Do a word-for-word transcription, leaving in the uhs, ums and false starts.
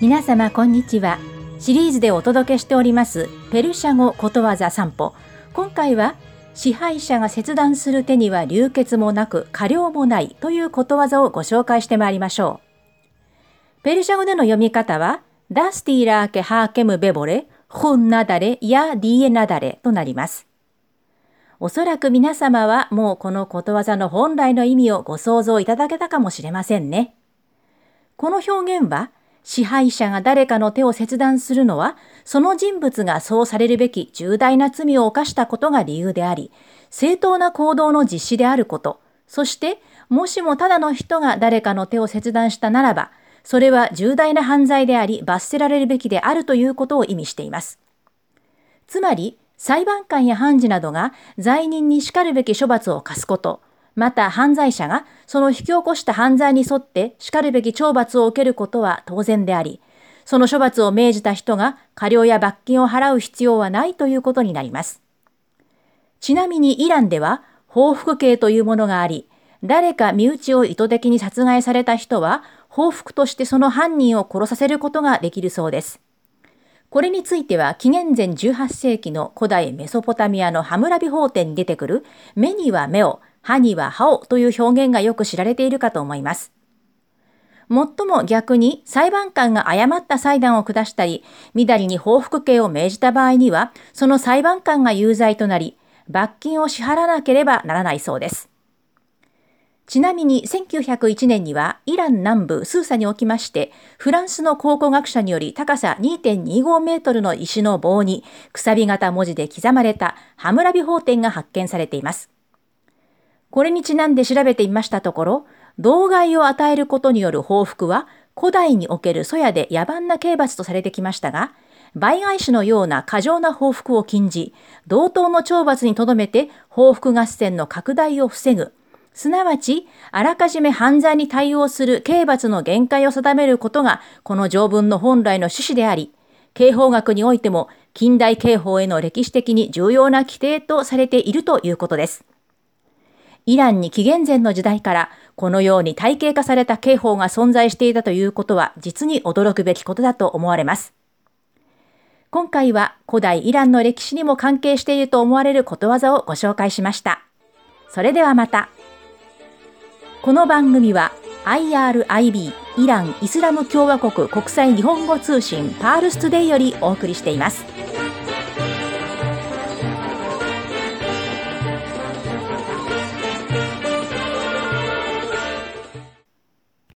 皆様こんにちは。シリーズでお届けしておりますペルシャ語ことわざ散歩。今回は支配者が切断する手には流血もなく過料もないということわざをご紹介してまいりましょう。ペルシャ語での読み方はダスティーラーケハーケムベボレホンナダレやディエナダレとなります。おそらく皆様はもうこのことわざの本来の意味をご想像いただけたかもしれませんね。この表現は支配者が誰かの手を切断するのは、その人物がそうされるべき重大な罪を犯したことが理由であり、正当な行動の実施であること、そして、もしもただの人が誰かの手を切断したならば、それは重大な犯罪であり、罰せられるべきであるということを意味しています。つまり、裁判官や判事などが罪人にしかるべき処罰を課すこと、また犯罪者がその引き起こした犯罪に沿ってしかるべき懲罰を受けることは当然であり、その処罰を命じた人が過料や罰金を払う必要はないということになります。ちなみにイランでは報復刑というものがあり、誰か身内を意図的に殺害された人は報復としてその犯人を殺させることができるそうです。これについては紀元前じゅうはっせいきの古代メソポタミアのハムラビ法典に出てくる目には目を、歯には歯をという表現がよく知られているかと思います。もっとも逆に裁判官が誤った裁断を下したり、みだりに報復刑を命じた場合には、その裁判官が有罪となり、罰金を支払わなければならないそうです。ちなみにせんきゅうひゃくいちねんにはイラン南部スーサにおきまして、フランスの考古学者により高さ にてんにごメートルの石の棒にくさび型文字で刻まれたハムラビ法典が発見されています。これにちなんで調べてみましたところ、同害を与えることによる報復は古代における粗野で野蛮な刑罰とされてきましたが、倍返しのような過剰な報復を禁じ、同等の懲罰にとどめて報復合戦の拡大を防ぐ、すなわちあらかじめ犯罪に対応する刑罰の限界を定めることがこの条文の本来の趣旨であり、刑法学においても近代刑法への歴史的に重要な規定とされているということです。イランに紀元前の時代からこのように体系化された刑法が存在していたということは実に驚くべきことだと思われます。今回は古代イランの歴史にも関係していると思われることわざをご紹介しました。それではまた。この番組は アイアールアイビー イラン・イスラム共和国国際日本語通信パールストゥデイよりお送りしています。